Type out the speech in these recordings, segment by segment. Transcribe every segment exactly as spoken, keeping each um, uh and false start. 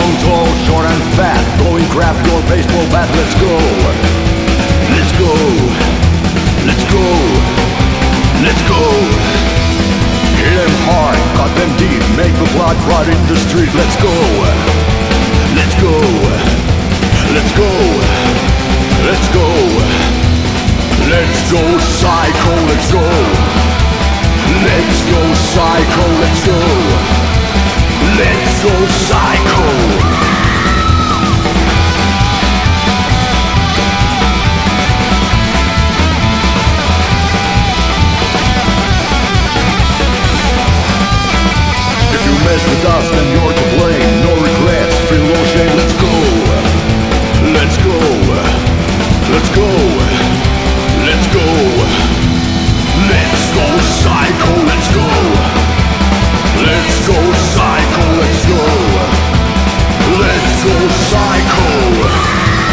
Long, tall, short and fat, blowing crap, your baseball bat. Let's go, let's go, let's go, let's go. Hit them hard, cut them deep, make the blood run in the street. Let's go, let's go, let's go, let's go, let's go psycho, let's go, let's go psycho, let's go, let's go psycho. Mess with us, then you're to blame. No regrets, feel no shame. Let's go, let's go, let's go, let's go, let's go psycho. Let's go, let's go psycho. Let's go, let's go psycho.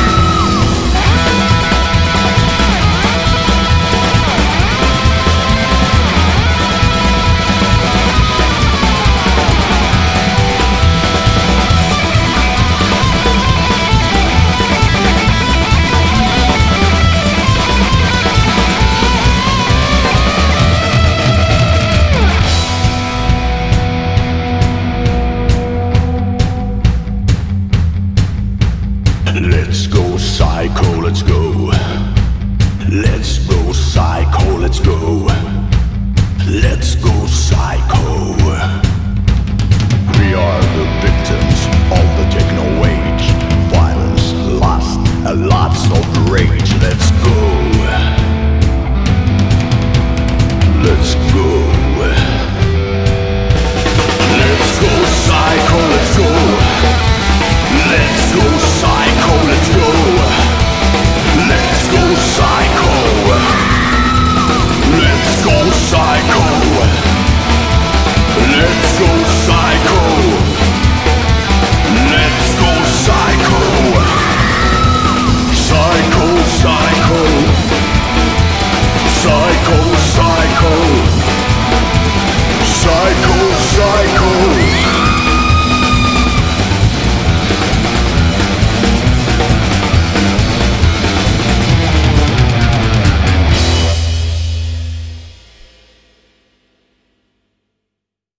Let's go psycho, let's go. Let's go psycho, let's go.